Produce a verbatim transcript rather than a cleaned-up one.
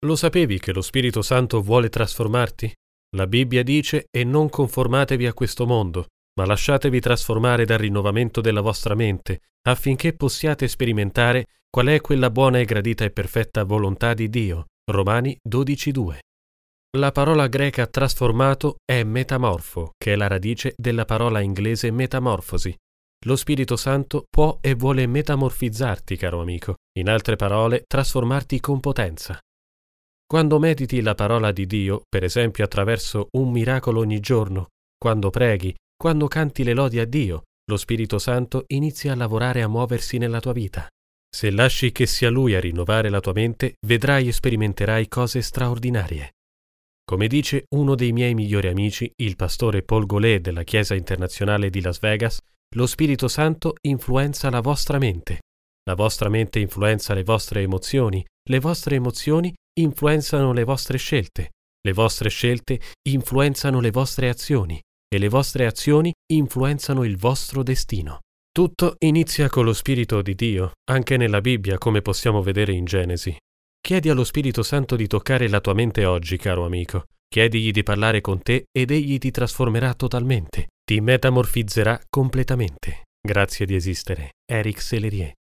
Lo sapevi che lo Spirito Santo vuole trasformarti? La Bibbia dice: e non conformatevi a questo mondo, ma lasciatevi trasformare dal rinnovamento della vostra mente, affinché possiate sperimentare qual è quella buona e gradita e perfetta volontà di Dio. Romani dodici due. La parola greca trasformato è metamorfo, che è la radice della parola inglese metamorfosi. Lo Spirito Santo può e vuole metamorfizzarti, caro amico, in altre parole, trasformarti con potenza. Quando mediti la parola di Dio, per esempio attraverso un miracolo ogni giorno, quando preghi, quando canti le lodi a Dio, lo Spirito Santo inizia a lavorare e a muoversi nella tua vita. Se lasci che sia Lui a rinnovare la tua mente, vedrai e sperimenterai cose straordinarie. Come dice uno dei miei migliori amici, il pastore Paul Goulet della Chiesa Internazionale di Las Vegas, lo Spirito Santo influenza la vostra mente. La vostra mente influenza le vostre emozioni, le vostre emozioni influenzano le vostre scelte, le vostre scelte influenzano le vostre azioni e le vostre azioni influenzano il vostro destino. Tutto inizia con lo Spirito di Dio, anche nella Bibbia, come possiamo vedere in Genesi. Chiedi allo Spirito Santo di toccare la tua mente oggi, caro amico. Chiedigli di parlare con te ed egli ti trasformerà totalmente, ti metamorfizzerà completamente. Grazie di esistere. Eric Sellerier.